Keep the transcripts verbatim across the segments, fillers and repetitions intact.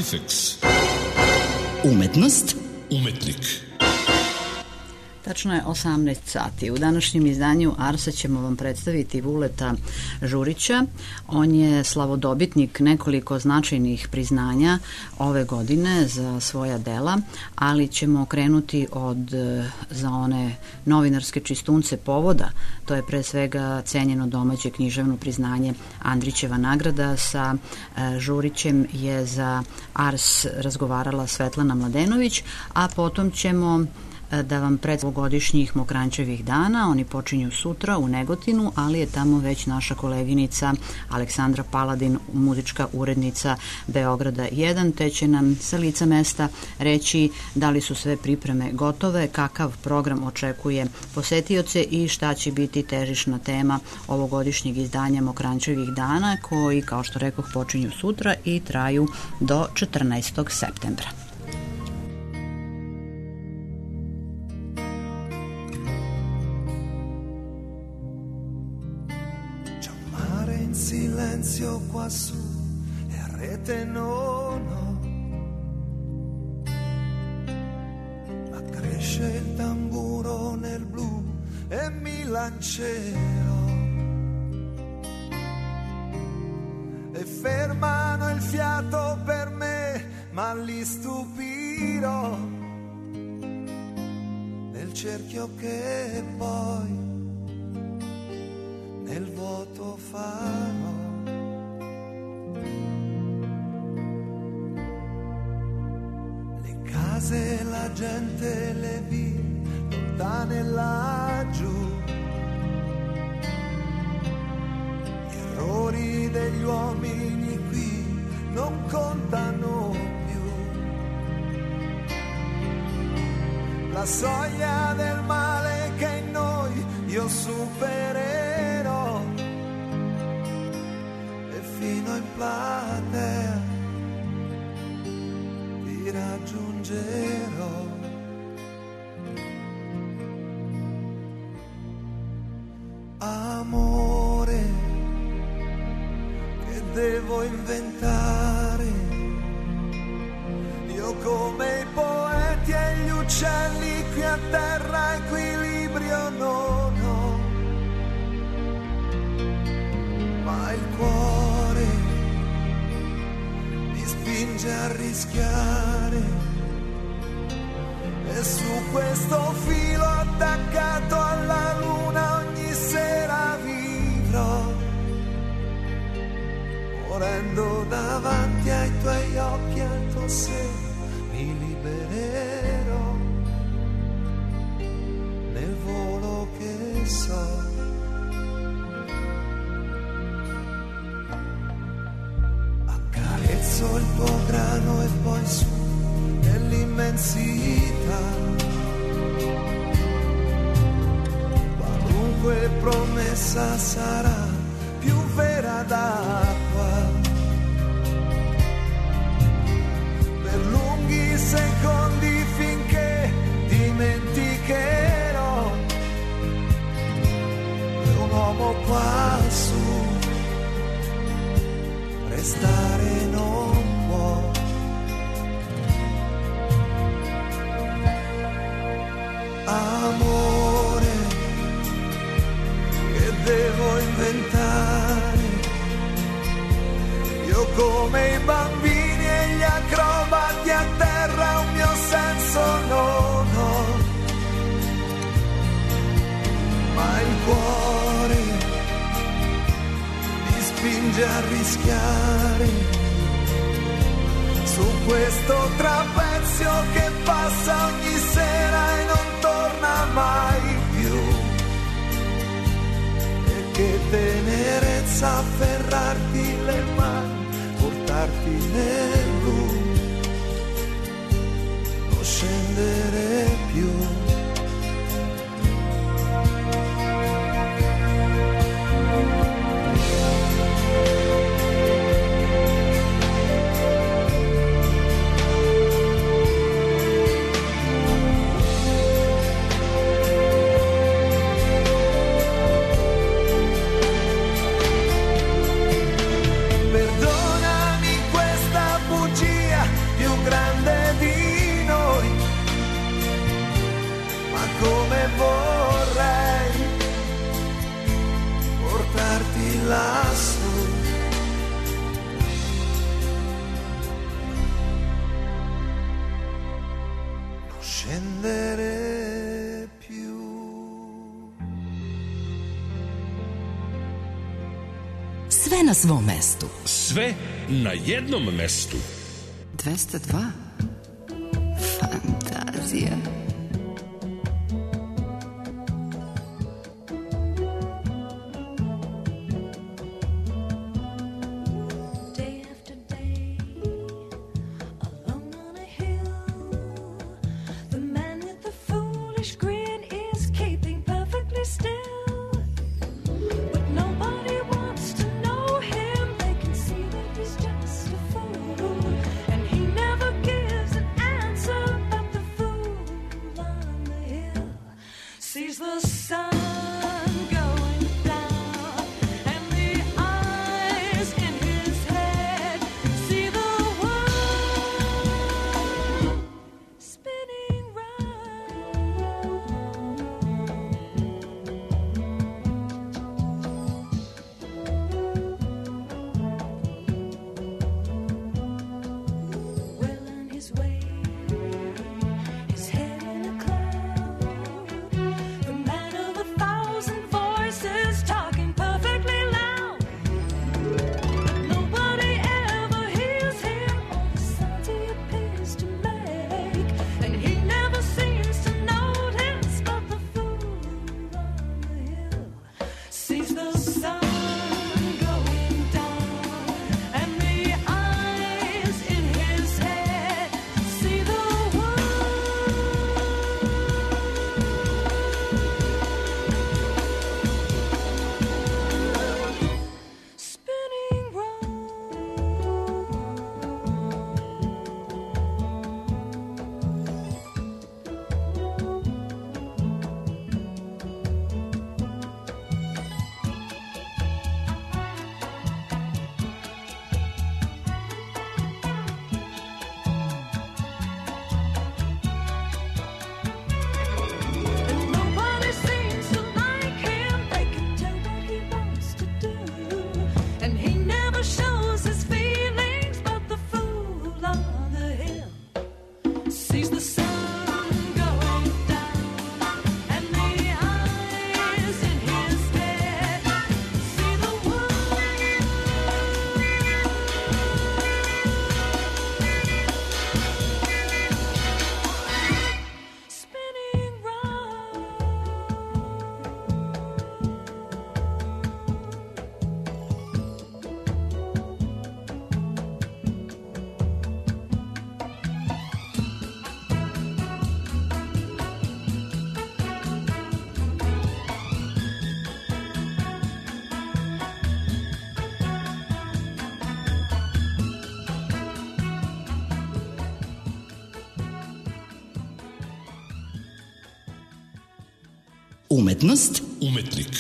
Artifex. Umetnost. Umetnik. Tačno je osamnaest sati. U današnjem izdanju Arsa ćemo vam predstaviti Vuleta Žurića. On je slavodobitnik nekoliko značajnih priznanja ove godine za svoja dela, ali ćemo krenuti od za one novinarske čistunce povoda. To je pre svega cenjeno domaće književno priznanje Andrićeva nagrada. Sa Žurićem je za Ars razgovarala Svetlana Mladenović, a potom ćemo da vam pred ovogodišnjih Mokranjčevih dana, oni počinju sutra u Negotinu, ali je tamo već naša koleginica Aleksandra Paladin, muzička urednica Beograda jedan, te će nam sa lica mesta reći da li su sve pripreme gotove, kakav program očekuje posetioce i šta će biti težišna tema ovogodišnjeg izdanja Mokranjčevih dana, koji, kao što rekoh, počinju sutra i traju do četrnaestog septembra. Silenzio quassù e a rete non ho, ma cresce il tamburo nel blu e mi lancerò e fermano il fiato per me, ma li stupirò nel cerchio che poi nel vuoto farò. Le case, la gente, le vie lontane laggiù, gli errori degli uomini qui non contano più. La soglia del male che in noi io supererò e fino in platea ti raggiungerò. Amore che devo inventare, io come i poeti e gli uccelli qui a terra equilibrio non ho, ma il cuore mi spinge a rischiare e su questo filo attaccato alla luna ogni sera vivrò, morendo davanti ai tuoi occhi, al tuo seno mi libererò nel volo che so. Accarezzo il tuo grano e poi su nell'immensità qualunque promessa sarà più vera d'acqua. Per lunghi secondi finché dimenticherò che un uomo quassù restare non può. Amore che devo inventare, io come i bambini e gli acrobati a terra un mio senso non ho, ma il cuore mi spinge a rischiare su questo trapezio che passa ogni sera e non torna mai più. E che tenerezza afferrarti le mani, portarti nel blu, non scendere più. Perdonami questa bugia lassù. Non scendere più. Sve na svom mestu. Sve na jednom mestu. dvesta dva. Fantazija. Umetnost. Umetnik.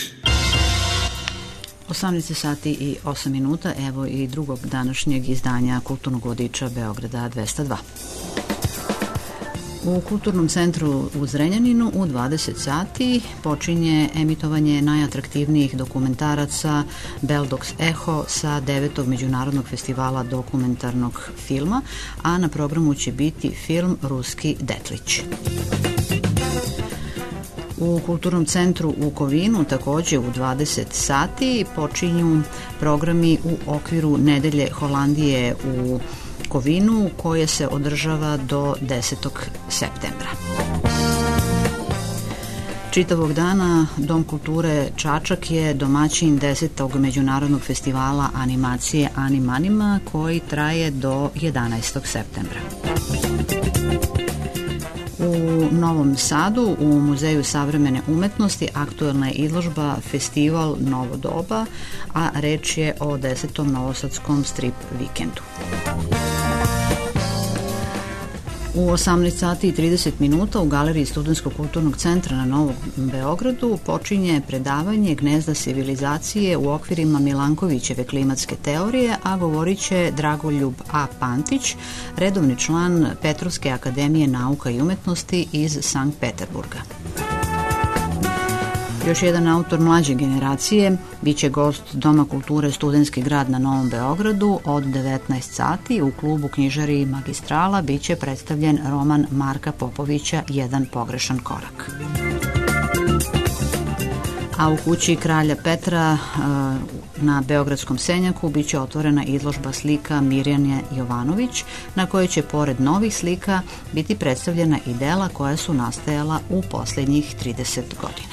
osamnaest sati i osam minuta, evo i drugog današnjeg izdanja Kulturnog vodiča Beograda dvesta dva. U Kulturnom centru u Zrenjaninu u dvadeset sati počinje emitovanje najatraktivnijih dokumentaraca Beldox Eho sa devetog Međunarodnog festivala dokumentarnog filma, a na programu će biti film Ruski detlić. U Kulturnom centru u Kovinu takođe u dvadeset sati počinju programi u okviru Nedelje Holandije u Kovinu koje se održava do desetog septembra. Čitavog dana Dom kulture Čačak je domaćin desetog Međunarodnog festivala animacije Animanima koji traje do jedanaestog septembra. U Novom Sadu u Muzeju savremene umetnosti aktuelna je izložba Festival Novo doba, a reč je o desetom novosadskom strip vikendu. U osamnaest sati i trideset minuta u Galeriji Studentskog kulturnog centra na Novom Beogradu počinje predavanje Gnezda civilizacije u okvirima Milankovićeve klimatske teorije, a govorit će Dragoljub A. Pantić, redovni član Petrovske akademije nauka i umetnosti iz Sankt Peterburga. Još jedan autor mlađe generacije biće gost Doma kulture Studentski grad na Novom Beogradu od devetnaest sati. U klubu knjižari Magistrala biće predstavljen roman Marka Popovića Jedan pogrešan korak. A u kući Kralja Petra na Beogradskom Senjaku biće otvorena izložba slika Mirjane Jovanović, na kojoj će pored novih slika biti predstavljena i dela koja su nastajala u posljednjih trideset godina.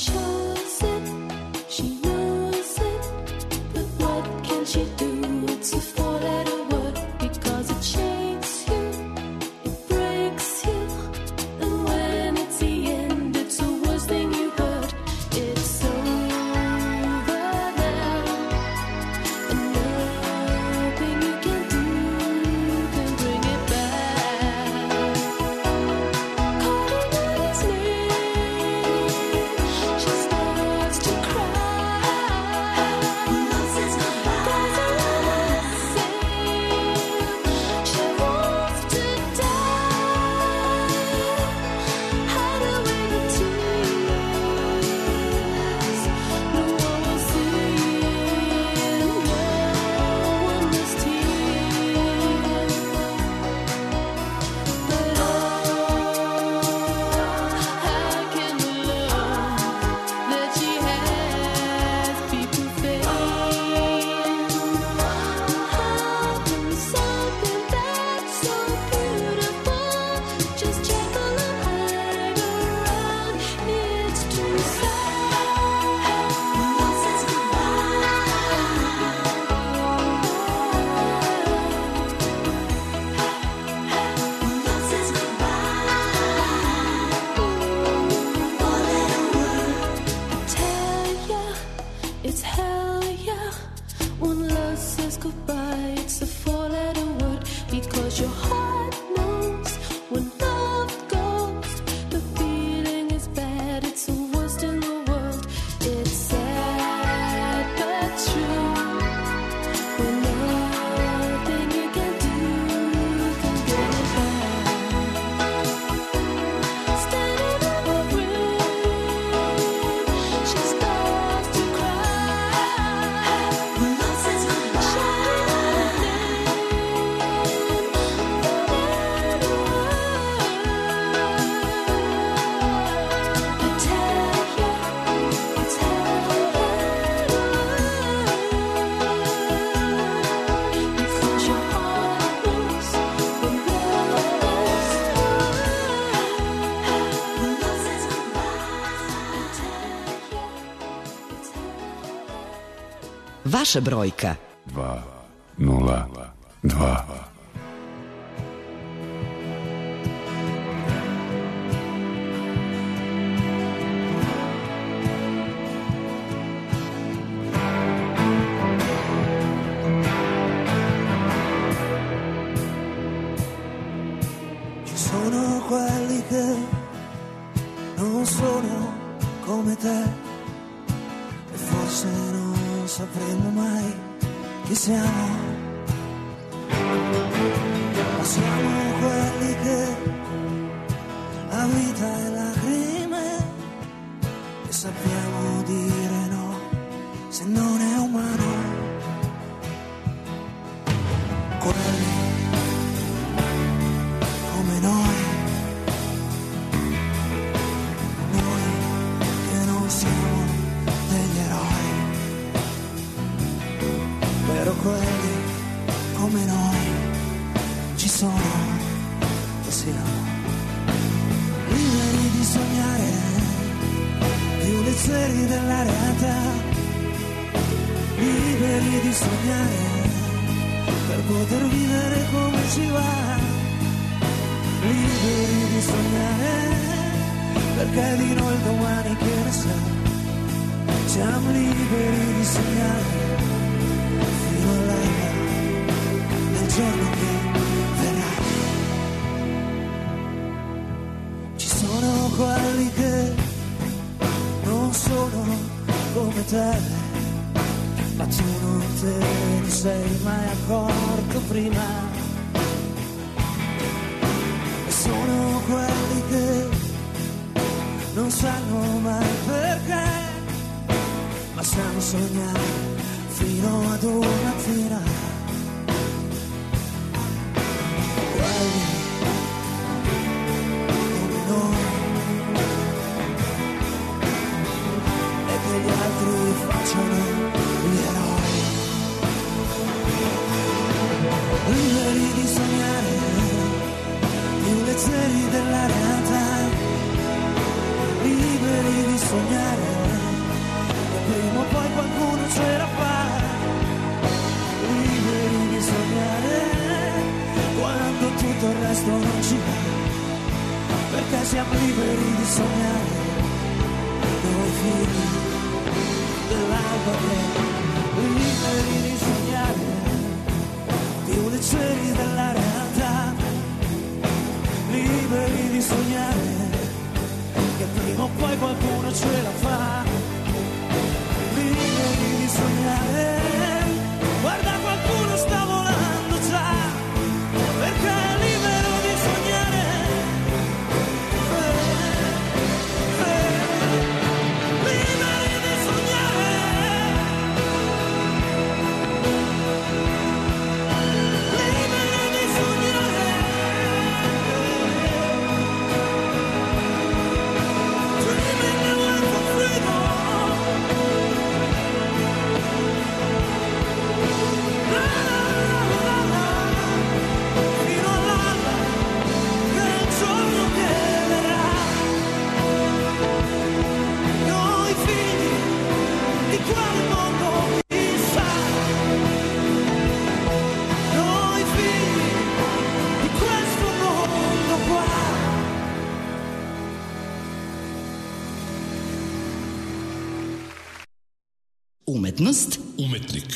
Vaša brojka. dva nula dva. Ci sono quelli che non sono come te e forse non sapremo mai chi siamo, ma siamo quelli che la vita è lacrime e sappiamo dire no se non è umano, quelli come noi, noi che non siamo degli eroi, però quelli come noi ci sono e siamo liberi di sognare più leggeri della realtà, liberi di sognare per poter vivere come ci va, liberi di sognare perché di noi il domani che ne sa, siamo liberi di sognare del giorno che verrà. Ci sono quelli che non sono come te, ma tu non te ne sei mai accorto prima, e sono quelli che non sanno mai perché, ma sanno sognare fino ad una mattina, quelli come noi e che gli altri facciano gli eroi, liberi di sognare più leggeri della realtà, liberi di sognare tutto il resto non ci va, perché siamo liberi di sognare noi figli dell'alba, liberi di sognare di ulizzeri della realtà, liberi di sognare che prima o poi qualcuno ce la fa, liberi di sognare, guarda qualcuno sta volando già, perché è libero di sognare, eh, eh, liberi di sognare, liberi di sognare, dreaming the way for freedom. Umetnost, Umetnik.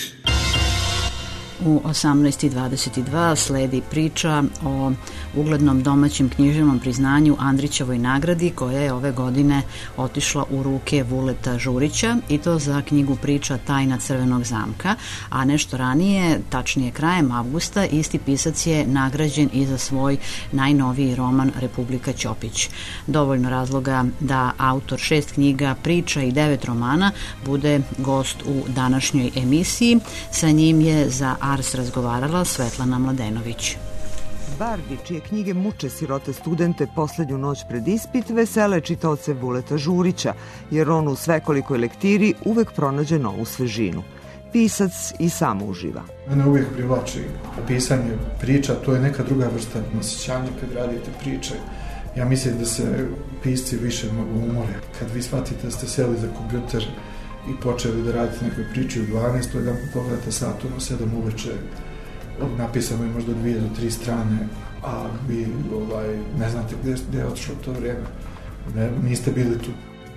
U osamnaest i dvadeset dva sledi priča o uglednom domaćem književnom priznanju Andrićevoj nagradi, koja je ove godine otišla u ruke Vuleta Žurića, i to za knjigu priča Tajna Crvenog zamka, a nešto ranije, tačnije krajem avgusta, isti pisac je nagrađen i za svoj najnoviji roman Republika Ćopić. Dovoljno razloga da autor šest knjiga, priča i devet romana bude gost u današnjoj emisiji. Sa njim je za Ars razgovarala Svetlana Mladenović. Bardi, čije knjige muče sirote studente poslednju noć pred ispit, vesele čitaoce Vuleta Žurića, jer on u svekolikoj lektiri uvek pronađe novu svežinu. Pisac i sam uživa. Mene uvijek privlači pisanje priča, to je neka druga vrsta osjećanja kad radite priče. Ja mislim da se pisci više mogu umore. Kad vi shvatite da ste seli za kompjuter i počeli da radite neke priče u dvanaest, jedan pogledate sat, ono sedam uveče, napisano je možda dvije do tri strane, a vi ovaj, ne znate gde, gde je otišlo to vrijeme. Ne, niste bili tu.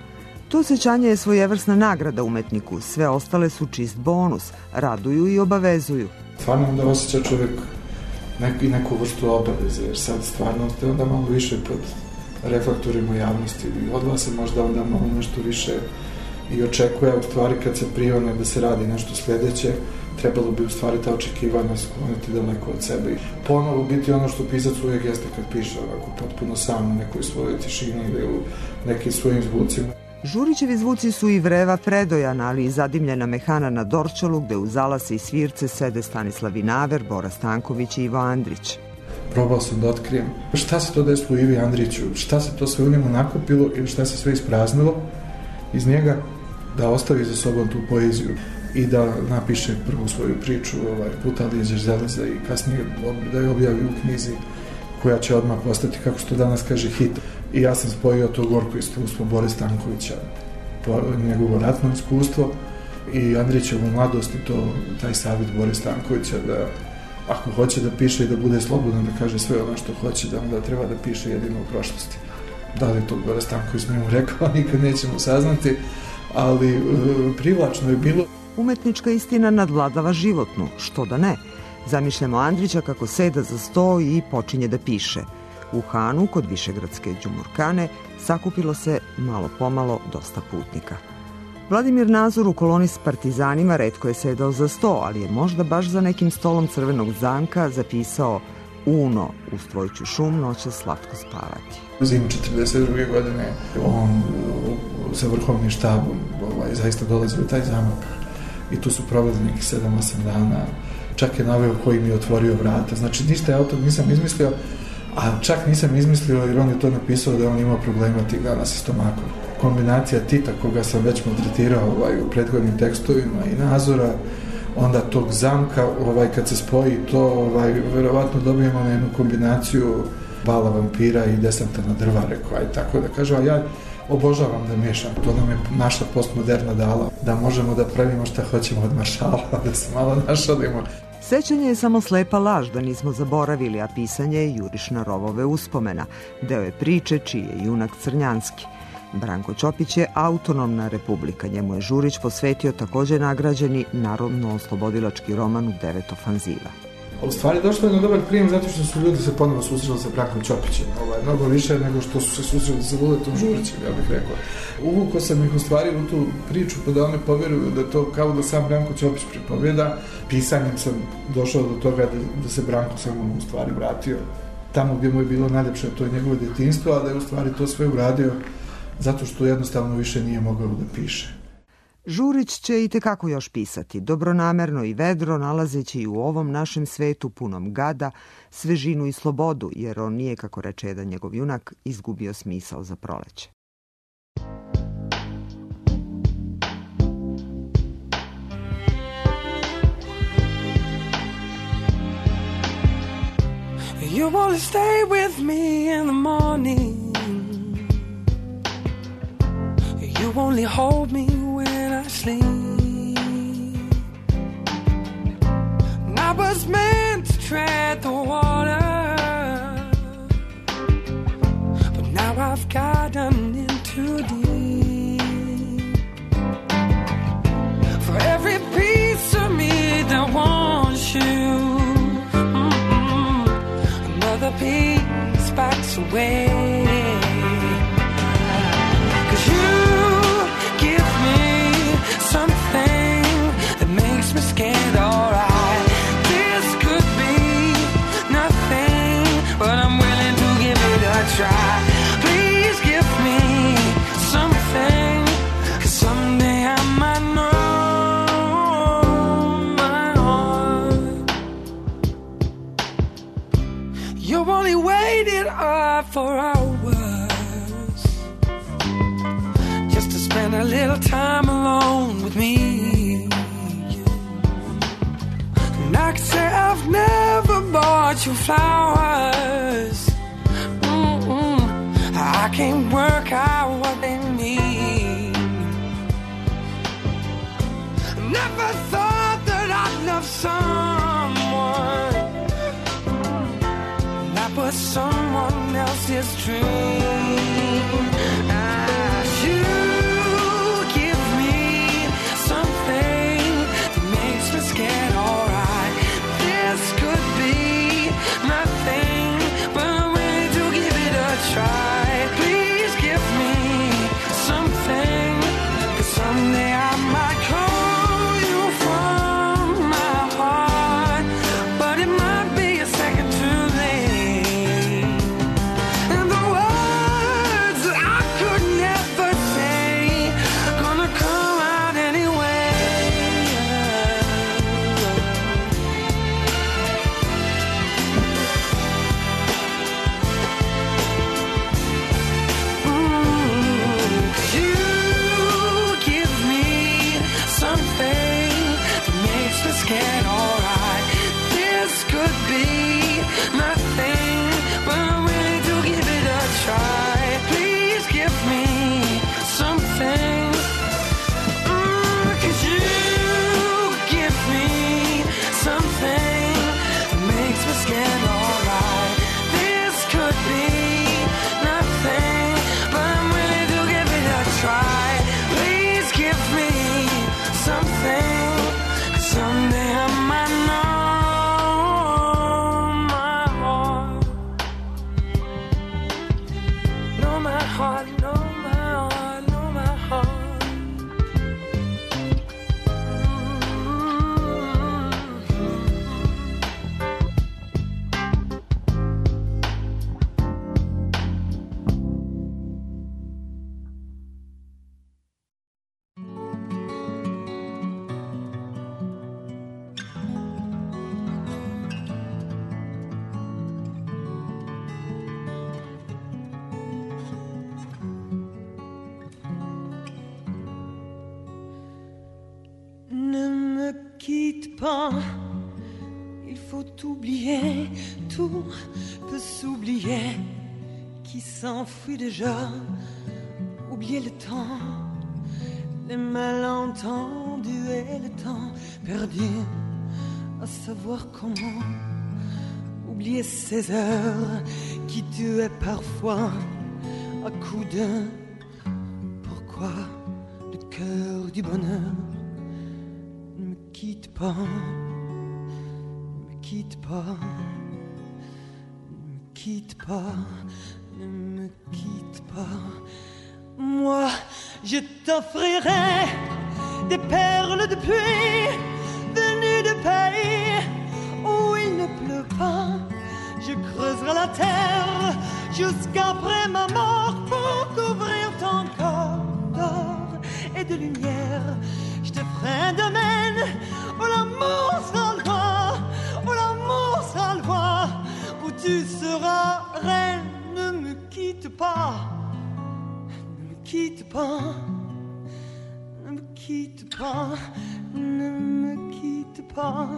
To osjećanje je svojevrsna nagrada umetniku, sve ostale su čist bonus, raduju i obavezuju. Stvarno onda osjeća čovjek neku, i neku vrstu obaveze, jer sad stvarno ste onda malo više pod reflektorima javnosti i od vas se možda onda malo nešto više i očekuje, u stvari kad se prione da se radi nešto sljedeće, trebalo bi u stvari ta očekivanja skloniti daleko od sebe i ponovo biti ono što pisac uvijek jeste kad piše, ovako potpuno sam u nekoj svojoj tišini ili u nekim svojim zvucima. Žurićevi zvuci su i vreva Predojana, ali i zadimljena mehana na Dorčolu, gde u zalase i svirce sede Stanislav Vinaver, Bora Stanković i Ivo Andrić. Probao sam da otkrijem šta se to desilo u Ivi Andriću, šta se to sve u njemu nakupilo ili šta se sve ispraznilo iz njega, da ostavi za sobom tu poeziju i da napiše prvu svoju priču, ovaj, Puta lijeđeš zeleza, i kasnije da je objavi u knjizi koja će odmah postati, kako što danas kaže, hit. I ja sam spojio to gorko iskustvo Bore Stankovića, njegovo ratno iskustvo i Andrićevu mladost i to, taj savjet Bore Stankovića da ako hoće da piše i da bude slobodan da kaže sve ono što hoće, da onda treba da piše jedino u prošlosti. Da li je to Bore Stanković njemu rekao, nikad nećemo saznati, ali privlačno je bilo. Umetnička istina nadvladava životnu, što da ne. Zamišljamo Andrića kako seda za sto i počinje da piše. U Hanu, kod Višegradske Đumurkane, sakupilo se malo pomalo dosta putnika. Vladimir Nazor u koloni s partizanima retko je sedao za sto, ali je možda baš za nekim stolom Crvenog zamka zapisao Uno, uz tvoj ću šum noće slatko spavati. Zimu četrdeset druge godine on sa vrhovnim štabom ovaj, zaista dolazi u taj zamak i tu su proveli nekih sedam osam dana. Čak je naveo koji mi je otvorio vrata. Znači ništa ja o tom nisam izmislio, a čak nisam izmislio jer on je to napisao da on imao problema tih dana sa stomakom. Kombinacija Tita, koga sam već maltretirao ovaj, u prethodnim tekstovima, i Nazora, onda tog zamka, ovaj, kad se spoji to, ovaj, verovatno dobijemo na jednu kombinaciju Bala vampira i Desanta na drvare, koja je tako da kažem, a ja obožavam da miješam. To nam je naša postmoderna dala, da možemo da pravimo šta hoćemo od maršala, da se malo našalimo. Sećanje je samo slepa laž da nismo zaboravili, a pisanje je juriš na rovove uspomena. Deo je priče čiji je junak Crnjanski. Branko Ćopić je autonomna republika. Njemu je Žurić posvetio također nagrađeni narodno-oslobodilački roman U devet ofanziva. U stvari došlo je na dobar prijem zato što su ljudi se ponovno susreli sa Brankom Ćopićem. Ovaj, mnogo više nego što su se susreli sa Vuletom Žurićem, ja bih rekao. Uvukao sam ih u stvari u tu priču pa da oni povjeruju da to kao da sam Branko Ćopić pripovjeda. Pisanjem sam došao do toga da, da se Branko samo u stvari vratio tamo gdje mu je bilo najljepše, to je njegovo djetinjstvo, a da je u stvari to sve uradio zato što jednostavno više nije mogao da piše. Žurić će i tekako još pisati, dobronamerno i vedro, nalazeći i u ovom našem svetu punom gada, svežinu i slobodu, jer on nije, kako reče jedan njegov junak, izgubio smisao za proleće. You wanna stay with me in the morning. You only hold me when I sleep. And I was meant to tread the water, but now I've gotten in too deep. For every piece of me that wants you, mm-mm, another piece backs away. Scared, alright. This could be nothing, but I'm willing to give it a try. Please give me something, 'cause someday I might know my heart. You only waited up for hours just to spend a little time alone with me. I could say I've never bought you flowers. Mm-mm. I can't work out what they mean. Never thought that I'd love someone that was someone else's dream. As you give me something that makes me scared, alright. This could be nothing, but I'm ready to give it a try. Please give me something, 'cause someday I might call you from my heart, but it might be a second too late. And the words that I could never say are gonna come out anyway. Scared, alright. This could be nothing, but I'm willing to give it a try. Please give me something, mm, 'cause you give me something that makes me scared, alright. This could be nothing, but I'm willing to give it a try. Please give me something. Someday I might know my heart. Know my heart, know my heart, know my heart. Il faut oublier, tout peut s'oublier, qui s'enfuit déjà. Oublier le temps, les malentendus et le temps perdu. à savoir comment oublier ces heures qui tuaient parfois à coups de pourquoi le cœur du bonheur ne me quitte pas, ne me quitte pas, ne me quitte pas, ne me quitte pas. Moi, je t'offrirai des perles de pluie venues de pays où il ne pleut pas. Je creuserai la terre jusqu'après ma mort pour couvrir ton corps d'or et de lumière. Je te ferai un domaine où l'amour sera loi, où l'amour sera loi, où tu seras reine. Ne me quitte pas, ne me quitte pas, ne me quitte pas, ne me quitte pas.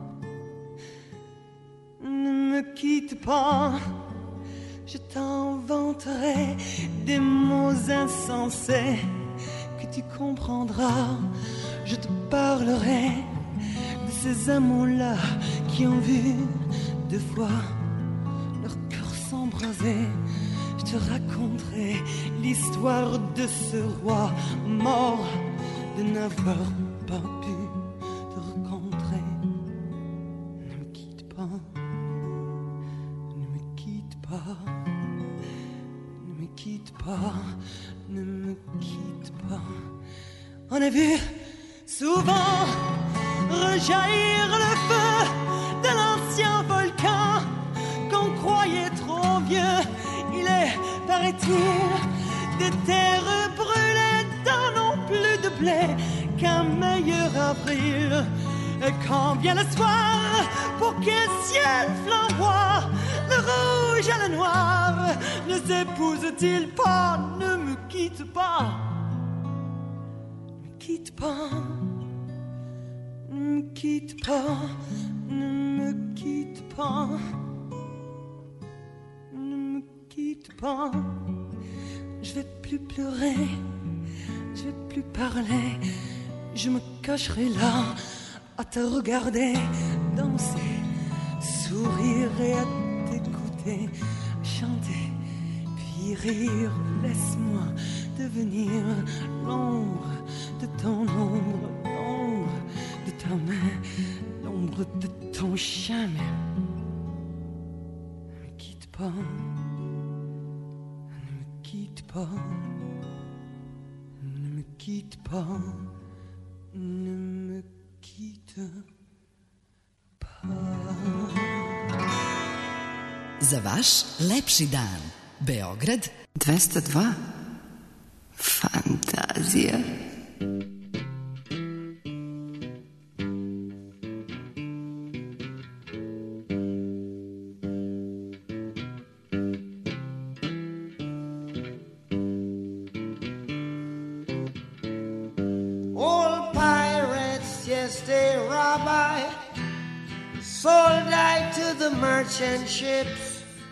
Ne me quitte pas, je t'inventerai des mots insensés que tu comprendras. Je te parlerai de ces amants-là qui ont vu deux fois leur cœur s'embraser. Je te raconterai l'histoire de ce roi mort de n'avoir pas pu te rencontrer. Ne me quitte pas. Ne me quitte pas, ne me quitte pas. On a vu souvent rejaillir le feu de l'ancien volcan qu'on croyait trop vieux. Il est, paraît-il, des terres brûlées dans non plus de blé qu'un meilleur avril. Et quand vient le soir, pour qu'un ciel flamboie, le rouge et le noir ne s'épousent-ils pas? Ne me quitte pas, ne me quitte pas, ne me quitte pas, ne me quitte pas, ne me quitte pas. Je vais plus pleurer, je vais plus parler, je me cacherai là à te regarder danser, sourire et à t'écouter chanter, puis rire. Laisse-moi devenir l'ombre de ton ombre, l'ombre de ta main, l'ombre de ton chemin. Ne me quitte pas, ne me quitte pas, ne me quitte pas, ne me quitte pas. Za vaš lepši dan. Beograd dvesta dva. Fantazija. Old pirates, yes, they rob I, sold I to the merchant ships.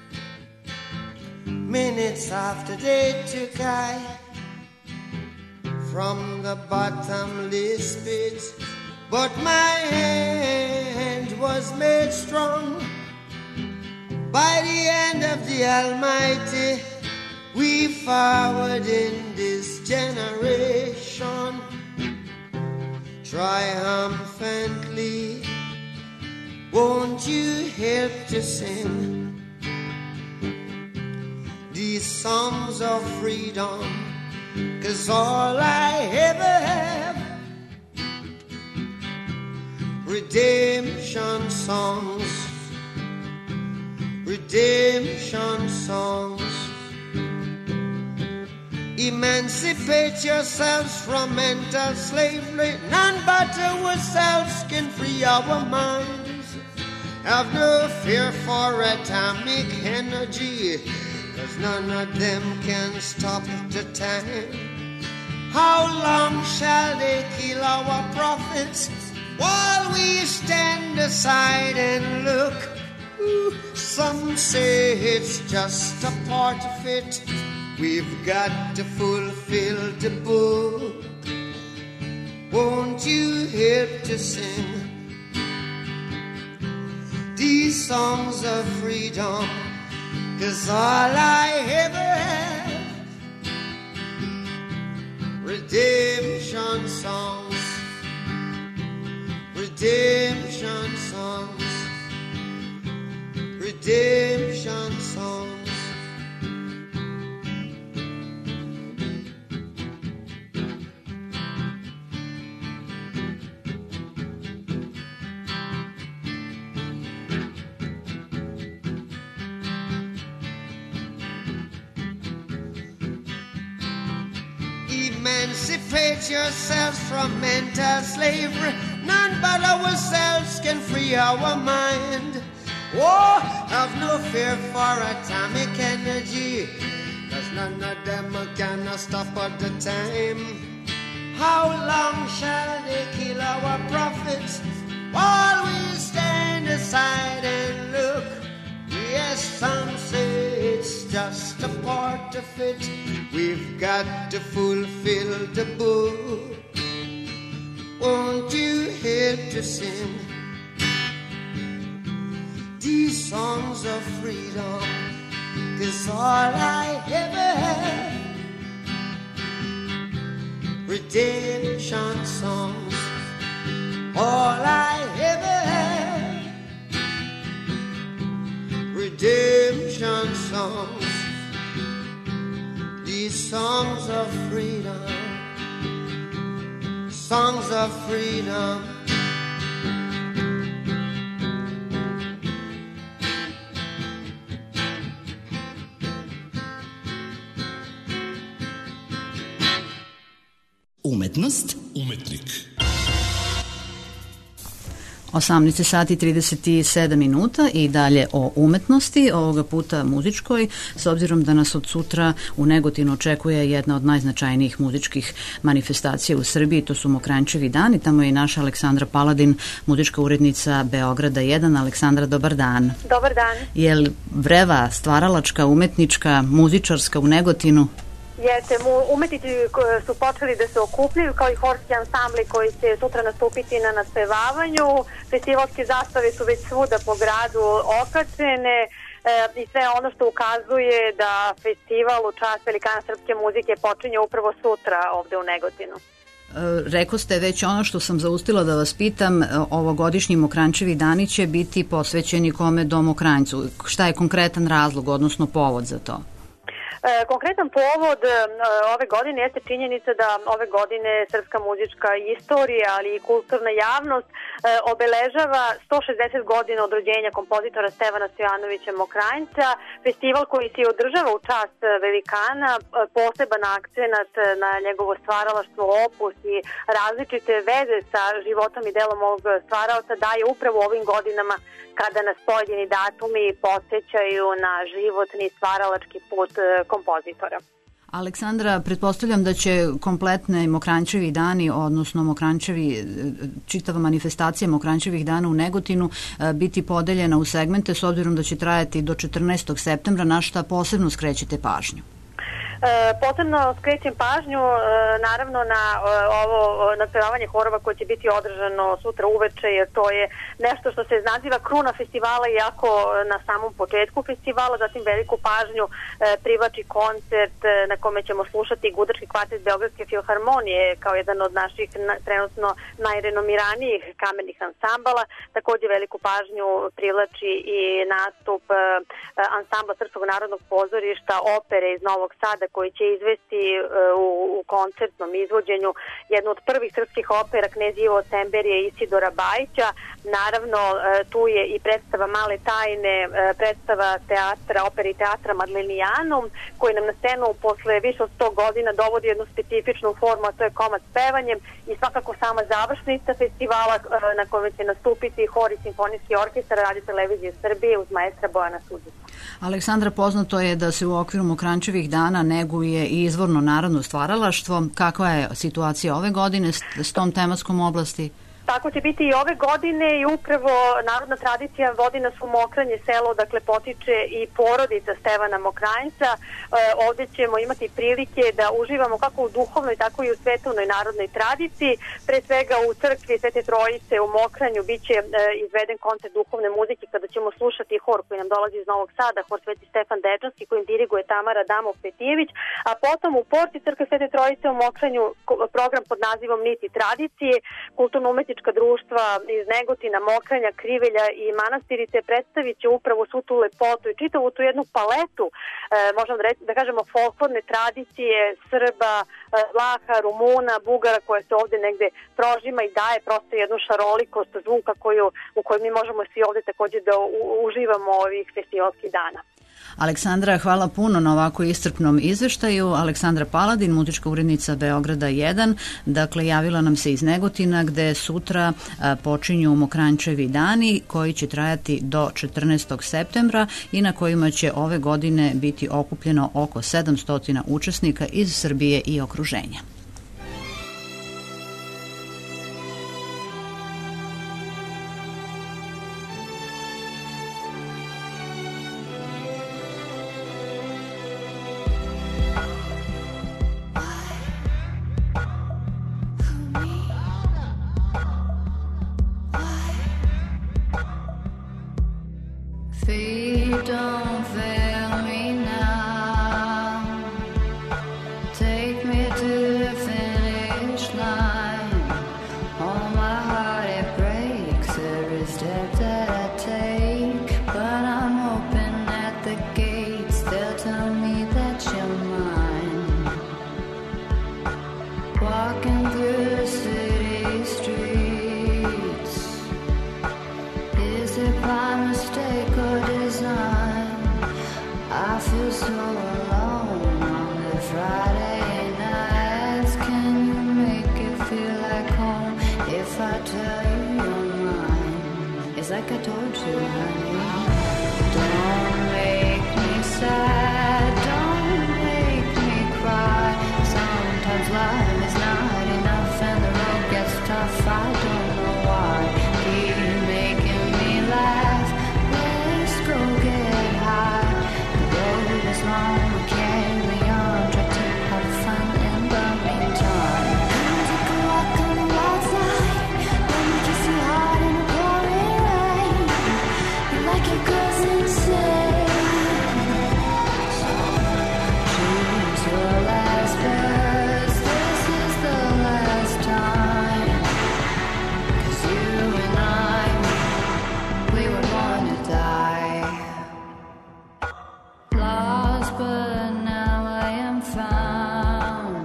Minutes after they took I from the bottomless pit, but my hand was made strong by the hand of the Almighty. We forward in this generation triumphantly. Won't you help to sing these songs of freedom? 'Cause all I ever have, redemption songs, redemption songs. Emancipate yourselves from mental slavery. None but ourselves can free our minds. Have no fear for atomic energy, 'cause none of them can stop the time. How long shall they kill our prophets while we stand aside and look? Ooh, some say it's just a part of it. We've got to fulfill the book. Won't you help to sing songs of freedom, 'cause all I ever have, redemption songs, redemption songs, redemption songs. Emancipate yourselves from mental slavery. None but ourselves can free our mind. Oh, have no fear for atomic energy, 'cause none of them can stop at the time. How long shall they kill our prophets while we stand aside and look? Yes, some say it's just a part of it. We've got to fulfill the book. Won't you help to sing these songs of freedom? 'Cause all I ever had, redemption songs. All I ever had, redemption songs. These songs of freedom, songs of freedom. Umetnost, Umetnik. osamnaest sati trideset sedam minuta i dalje o umetnosti, ovoga puta muzičkoj, s obzirom da nas od sutra u Negotinu očekuje jedna od najznačajnijih muzičkih manifestacija u Srbiji, to su Mokranjčevi dani. Tamo je i naša Aleksandra Paladin, muzička urednica Beograda jedan. Aleksandra, dobar dan. Dobar dan. Je li vreva stvaralačka, umetnička, muzičarska u Negotinu? Jeste, umetnici su počeli da se okupljaju kao i horski ansambli koji će sutra nastupiti na naspevavanju. Festivalske zastave su već svuda po gradu okačene e, i sve ono što ukazuje da festival u čast velikana srpske muzike počinje upravo sutra ovde u Negotinu. Rekao ste već ono što sam zaustila da vas pitam, ovogodišnji Mokranjčevi dani će biti posvećeni kome do Mokranjcu. Šta je konkretan razlog, odnosno povod za to? E, konkretan povod e, ove godine jeste činjenica da ove godine srpska muzička istorija, ali i kulturna javnost e, obeležava sto šezdeset godina od rođenja kompozitora Stevana Stojanovića Mokranjca. Festival koji se održava u čast velikana, e, poseban akcenat na njegovo stvaralaštvo, opus i različite veze sa životom i delom ovog stvaraoca daje upravo u ovim godinama kada nas pojedini datumi podsjećaju na životni stvaralački put kompozitora. Aleksandra, pretpostavljam da će kompletne Mokranjčevi dani, odnosno Mokranjčevi, čitava manifestacija Mokranjčevih dana u Negotinu biti podeljena u segmente, s obzirom da će trajati do četrnaestog septembra, na šta posebno skrećete pažnju? E, posebno skrećem pažnju e, naravno na e, ovo naspevavanje horova koje će biti održano sutra uveče, jer to je nešto što se naziva kruna festivala, iako na samom početku festivala. Zatim veliku pažnju e, privlači koncert e, na kome ćemo slušati Gudački kvartet Beogradske filharmonije kao jedan od naših na, trenutno najrenomiranijih kamernih ansambala. Takođe veliku pažnju privlači i nastup e, ansambla Srpskog narodnog pozorišta opere iz Novog Sada, koji će izvesti uh, u, u koncertnom izvođenju jednu od prvih srpskih opera Knez Ivo Cemberije i Isidora Bajića. Naravno, uh, tu je i predstava Male tajne, uh, predstava teatra, opere i teatra Madlenijanum, koji nam na scenu posle više od sto godina dovodi jednu specifičnu formu, a to je komad s pevanjem, i svakako sama završnica festivala uh, na kojoj će nastupiti hor i simfonijski orkestar Radio Televizije Srbije uz maestra Bojana Sudića. Aleksandra, poznato je da se u okviru Mokranjčevih dana neguje i izvorno narodno stvaralaštvo. Kakva je situacija ove godine s, s tom tematskom oblasti? Tako će biti i ove godine i upravo narodna tradicija vodi nas u Mokranje selo, dakle potiče i porodica Stevana Mokranjca. E, ovdje ćemo imati prilike da uživamo kako u duhovnoj, tako i u svetovnoj narodnoj tradiciji. Pre svega u crkvi Svete Trojice u Mokranju bit će e, izveden koncert duhovne muzike kada ćemo slušati hor koji nam dolazi iz Novog Sada, hor Sveti Stefan Dečanski kojim diriguje Tamara Damov-Petijević, a potom u porti crkve Svete Trojice u Mokranju program pod nazivom Niti tradicije, kulturno-umetnička društva iz Negotina, Mokranja, Krivelja i Manastirice predstavit će upravo svu tu lepotu i čitavu tu jednu paletu, e, možemo da, reći, da kažemo, folklorne tradicije Srba, e, Vlaha, Rumuna, Bugara koja se ovdje negde prožima i daje prosto jednu šarolikost zvuka koju, u kojoj mi možemo svi ovdje također da u, uživamo ovih festivalskih dana. Aleksandra, hvala puno na ovako iscrpnom izveštaju. Aleksandra Paladin, muzička urednica Beograda jedan, dakle javila nam se iz Negotina gde sutra a, počinju Mokranjčevi dani koji će trajati do četrnaestog septembra i na kojima će ove godine biti okupljeno oko sedamsto učesnika iz Srbije i okruženja. Feet don't fail me now. Take me to the finish line. Oh, my heart, it breaks every step that I take. But I'm hoping at the gates they'll tell me that you're mine. Walking through the city streets, is it by mistake or design? I feel so alone on the Friday nights. Can you make it feel like home if I tell you you're mine? It's like I told you, honey. Don't make me sad, don't make me cry. Sometimes life is not enough and the road gets tough. I don't know why. Keep making me laugh. Let's go get high. The road is long, carry on. Try to have fun in the meantime. Come take a walk on the wild side. Let me kiss you hard in the pouring rain. You like your girls insane. So choose your last words. This is the last time. 'Cause you and I, we were born to die. Lost, but now I am found.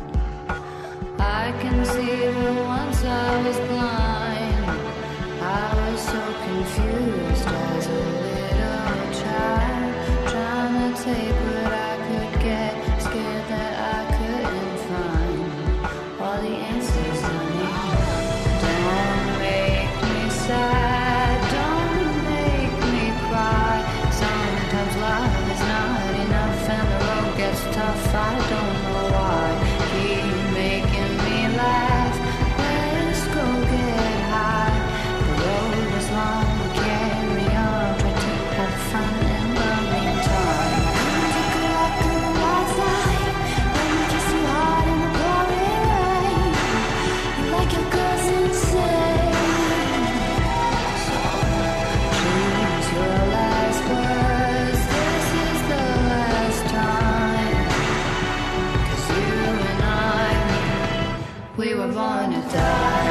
I can see that once I was blind. I was so confused as a little child, trying to take what I could get, scared that I couldn't find all the answers I need. Don't make me sad, don't make me cry. Sometimes life is not enough and the road gets tough. I don't know why. Keep making me laugh. Let's go get high. The road is long, carry on. Try to have fun in the meantime. Take a walk on the wild side. Let me kiss you hard in the pouring rain. You like your girls insane. So choose your last words. This is the last time. 'Cause you and I, we were born to die.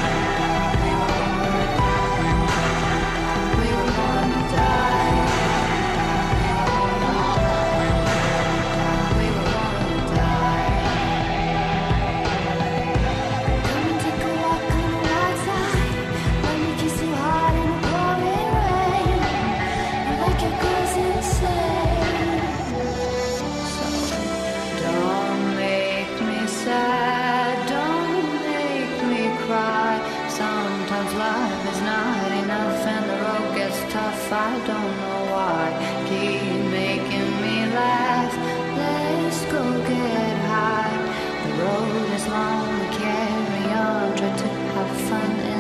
We were born to die. We were born to die. Come and take a walk on the wild side. Let me kiss you hard in the pouring rain. You like your girls insane. So don't make me sad, don't make me cry. Sometimes life is not enough and the road gets tough. I don't know why. Keep making me laugh. Let's go get high. The road is long, we carry on. Try to have fun in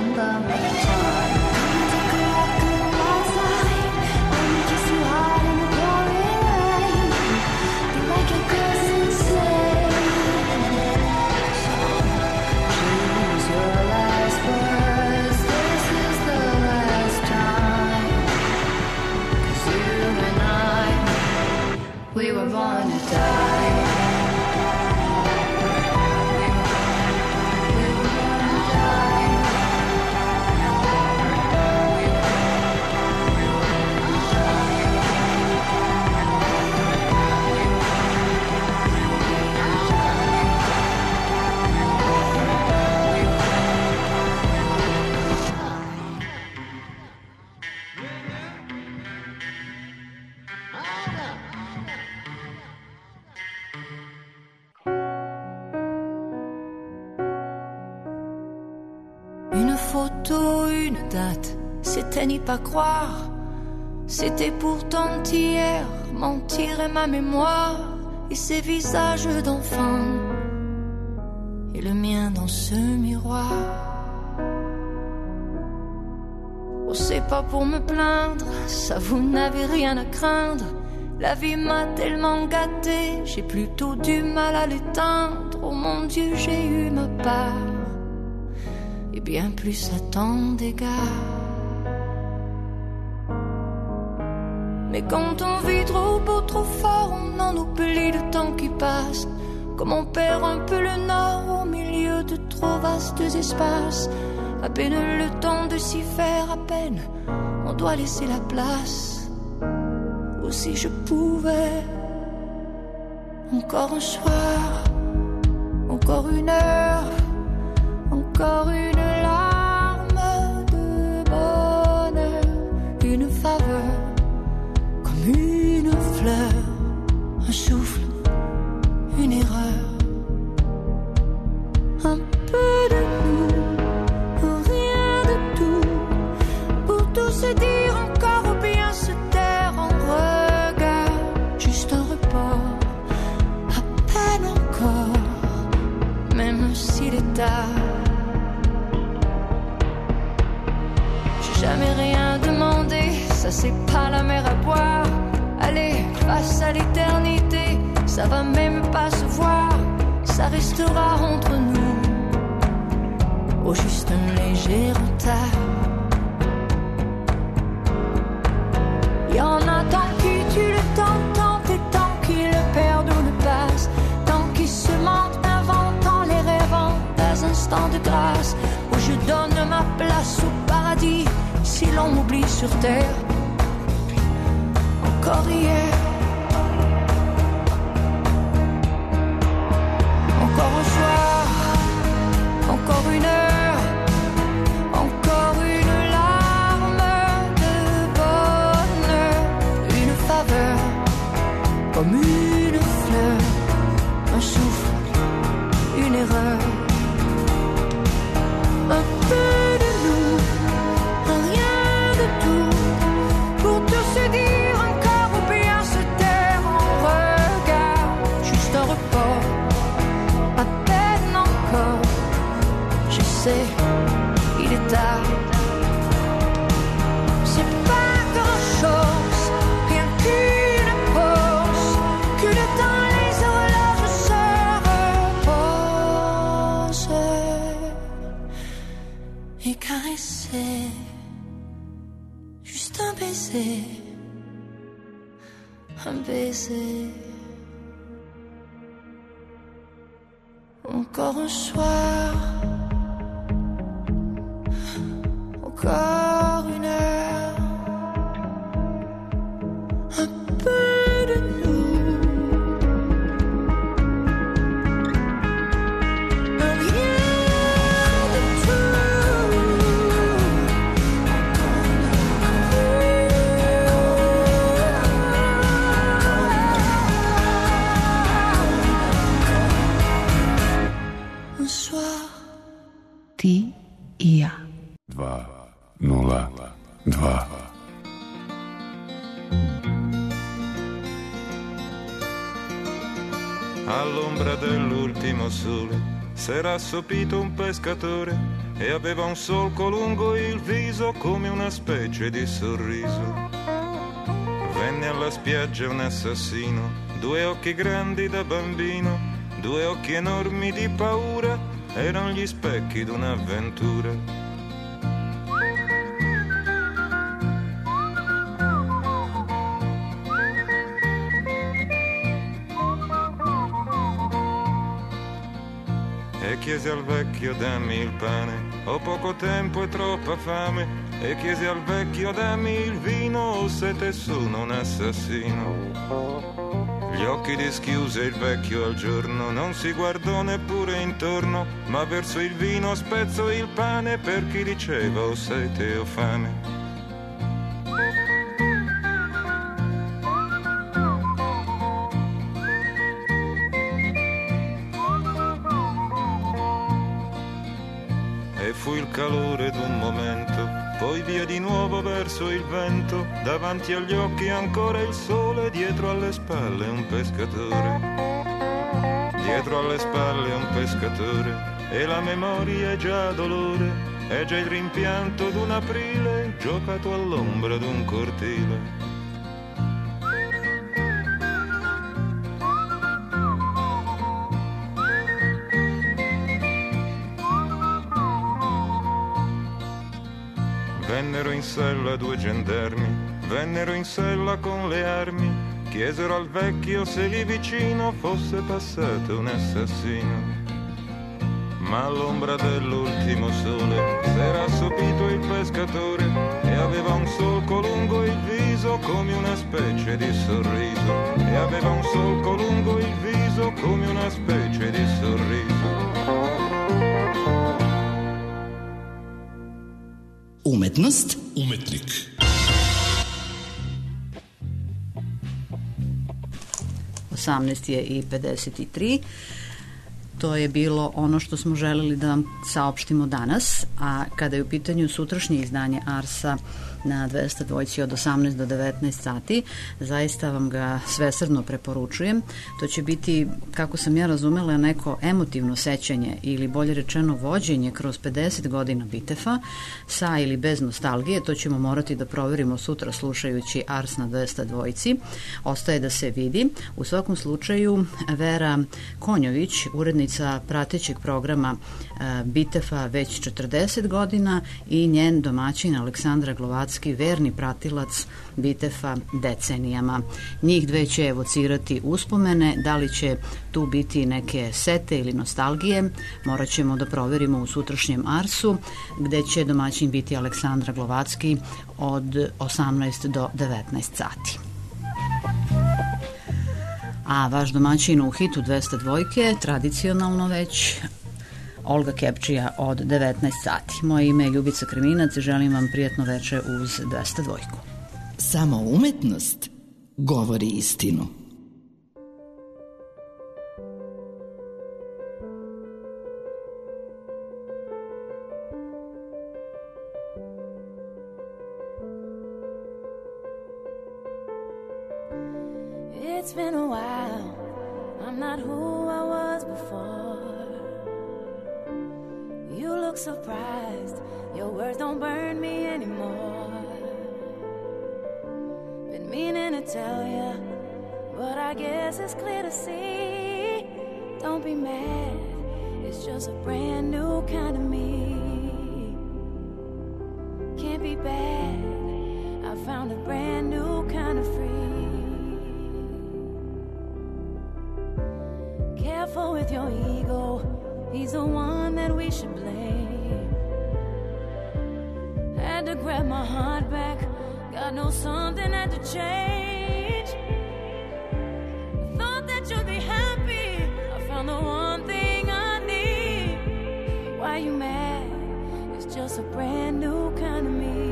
photo, une date, c'était n'y pas croire. C'était pourtant hier, mentir est ma mémoire. Et ces visages d'enfants, et le mien dans ce miroir. Oh, c'est pas pour me plaindre, ça vous n'avez rien à craindre. La vie m'a tellement gâté, j'ai plutôt du mal à l'éteindre. Oh mon Dieu, j'ai eu ma part, et bien plus à tant d'égards. Mais quand on vit trop beau, trop fort, on en oublie le temps qui passe. Comme on perd un peu le nord au milieu de trop vastes espaces. À peine le temps de s'y faire, à peine on doit laisser la place. Ou si je pouvais, encore un soir, encore une heure, encore une larme de bonheur, une faveur, comme une fleur, un souffle, une erreur, un peu de nous, rien de tout, pour tout se dire encore ou bien se taire en regard, juste un report, à peine encore, même s'il est tard. J'ai jamais rien demandé, ça c'est pas la mer à boire. Allez, face à l'éternité, ça va même pas se voir, ça restera entre nous, au juste un léger retard. Y'en a tant qui tuent le temps, tant et tant qui le perdent ou le passent, tant qui se mentent, inventant les rêvant des instants de grâce, où je donne ma place au paradis, si l'on m'oublie sur terre. Encore hier, encore un soir, encore une heure, encore une larme de bonheur, une faveur, comme une fleur, un souffle, une erreur, un peu de nous, un rien de tout, pour tout se dire encore ou bien se taire en regard, juste un report, à peine encore, je sais, il est tard. C'est pas grand chose, rien qu'une pause, que le temps les horloges se reposent et caresser, juste un baiser, un baiser. Encore un soir, encore une heure, un peu de nous, un rien de tout. Un soir, Ti i ja. Dva, nula, dva. All'ombra dell'ultimo sole s'era assopito un pescatore e aveva un solco lungo il viso come una specie di sorriso. Venne alla spiaggia un assassino, due occhi grandi da bambino, due occhi enormi di paura, erano gli specchi d'un'avventura. E chiese al vecchio dammi il pane, ho poco tempo e troppa fame. E chiese al vecchio dammi il vino, ho sete sono un assassino. Gli occhi dischiuse il vecchio al giorno, non si guardò neppure intorno, ma verso il vino spezzò il pane per chi diceva ho sete o fame. calore d'un momento, poi via di nuovo verso il vento, davanti agli occhi ancora il sole, dietro alle spalle un pescatore, dietro alle spalle un pescatore, e la memoria è già dolore, è già il rimpianto d'un aprile, giocato all'ombra d'un cortile. Vennero in sella due gendarmi, vennero in sella con le armi, chiesero al vecchio se lì vicino fosse passato un assassino. Ma all'ombra dell'ultimo sole s'era assopito il pescatore e aveva un solco lungo il viso come una specie di sorriso, e aveva un solco lungo il viso come una specie di sorriso. Umetnost, umetnik. osamnaest je i pedeset tri. To je bilo ono što smo želeli da vam saopštimo danas, a kada je u pitanju sutrašnje izdanje Arsa na dvesta dvojci od osamnaest do devetnaest sati, zaista vam ga svesrdno preporučujem. To će biti, kako sam ja razumela, neko emotivno sećanje ili bolje rečeno vođenje kroz pedeset godina Bitefa, sa ili bez nostalgije. To ćemo morati da proverimo sutra slušajući Ars na dvesta dvojci. Ostaje da se vidi. U svakom slučaju, Vera Konjović, urednica pratećeg programa Bitefa već četrdeset godina, i njen domaćin Aleksandra Glovac, verni pratilac Bitefa decenijama. Njih dve će evocirati uspomene, da li će tu biti neke sete ili nostalgije, morat ćemo da proverimo u sutrašnjem Arsu, gde će domaćin biti Aleksandra Glovacki od osamnaest do devetnaest sati. A vaš domaćin u hitu dvesta dvojke, tradicionalno već, Olga Kepčija od devetnaest sati. Moje ime je Ljubica Kreminac, želim vam prijatno veče uz dvesta dvojku. Samo umetnost govori istinu. It's been a while, I'm not who I was before. You look surprised, your words don't burn me anymore. Been meaning to tell you, but I guess it's clear to see. Don't be mad, it's just a brand new kind of me. Can't be bad, I found a brand new kind of free. Careful with your ego, he's the one that we should blame. Had to grab my heart back, God knows something had to change. Thought that you'd be happy, I found the one thing I need. Why you mad? It's just a brand new kind of me.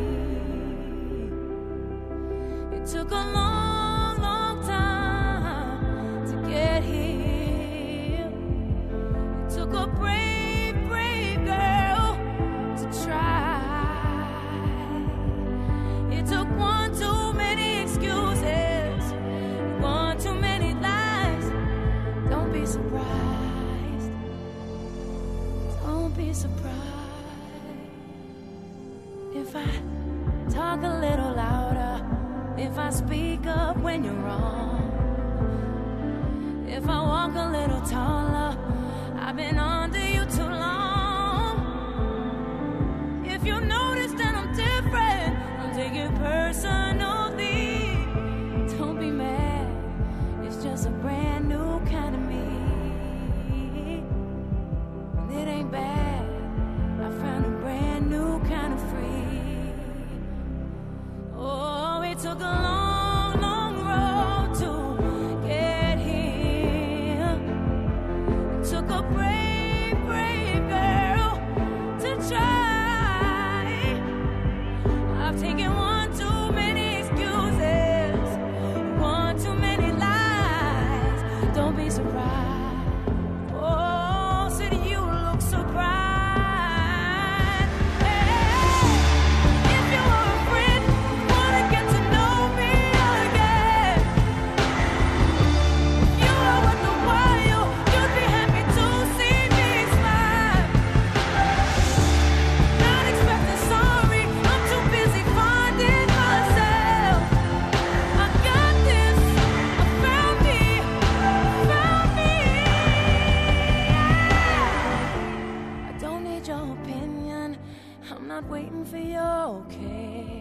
It took a long, long time to get here. It took a brave, brave girl to try. It took one too many excuses, one too many lies. Don't be surprised, don't be surprised if I talk a little louder, if I speak up when you're wrong, if I walk a little taller. I've been under you too long. If you notice that I'm different, don't take it personally. Don't be mad, it's just a brand new kind of me. And it ain't bad, I found a brand new kind of free. Oh, it took a long, long road to get here. It took a brave, brave girl to try. I've taken one too many excuses, one too many lies. Don't be surprised. Oh, said you look surprised. not waiting for your okay.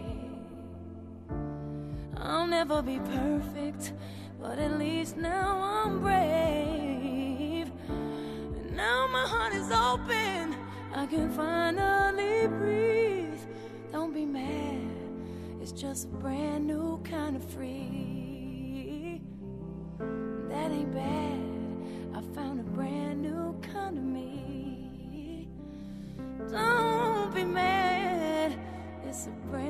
I'll never be perfect, but at least now I'm brave. And now my heart is open, I can finally breathe. Don't be mad, it's just a brand new kind of free. That ain't bad, I found a brand new kind of me. Don't be mad, it's a brand